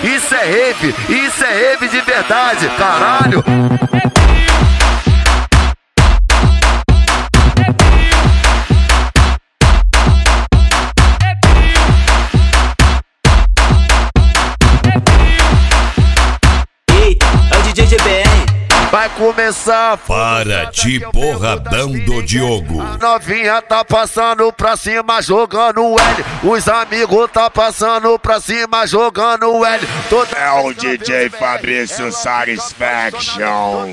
isso é rave de verdade, caralho. Vai começar. Para de porradão do Diogo. A novinha tá passando pra cima jogando L. Os amigos tá passando pra cima jogando L. É o DJ Fabrício Satisfaction.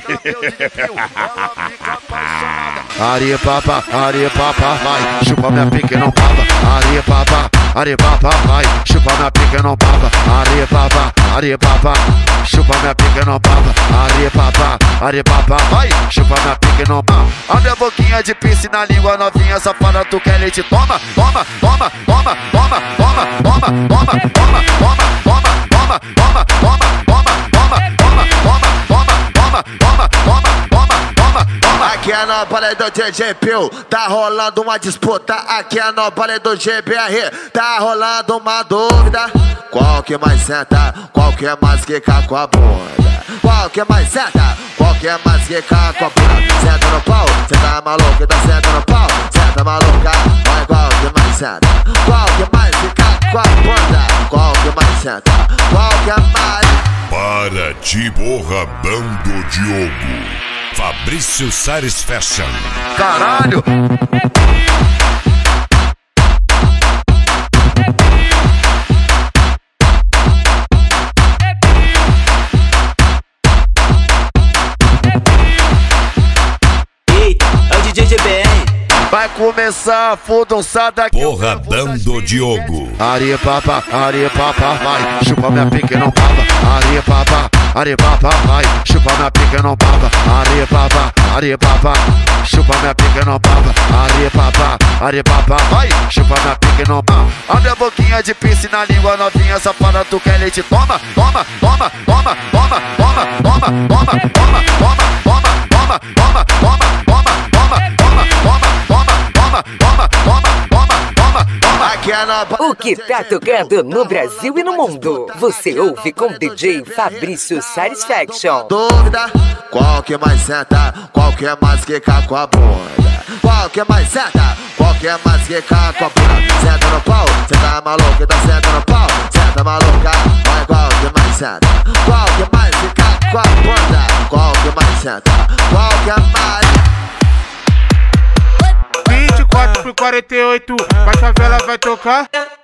Arepapa, vai, chupa minha pique não baba. Arepapa, vai, chupa minha pique não baba. Arepapa, chupa minha pique não baba. Arepapa, vai, chupa minha pique não baba. Abre a boquinha de piercing na língua novinha, safada, tu quer leite? Toma. Aqui é no baile do DJ Pio, tá rolando uma disputa. Aqui é no baile do GBR, tá rolando uma dúvida. Qual que mais senta, qual que é mais quica com a bunda? Qual que é mais senta, qual que é mais quica com a bunda? Senta no pau, cê tá maluco, então senta no pau. Senta maluca, vai qual que mais senta, qual que mais quica com a bunda? Qual que mais senta, qual que é mais... Para de porradão do Diogo. Fabrício Satisfaction. Caralho. Eita, é o DJ GBR. Vai começar a fudonçada aqui. Porradão do Diogo. Arepapa, vai, chupa minha pique não baba. Arepapa, vai, chupa minha pique não baba. Arepapa, chupa minha pique não baba. Arepapa, vai, chupa minha pique não baba. Abre a boquinha de piercing na língua novinha, safada, tu quer leite? Toma. O que tá tocando no Brasil e no mundo, você ouve com DJ Fabrício Satisfaction. Dúvida, qual que mais senta, qual que é mais quica com a bunda? Qual que mais senta, qual que é mais quica com a bunda? Senta no pau, cê tá maluco, então senta no pau. Senta maluca, vai qual que mais senta, qual que mais quica com a bunda? Qual que mais senta, qual que mais... 24 por 48, vai favela vai tocar.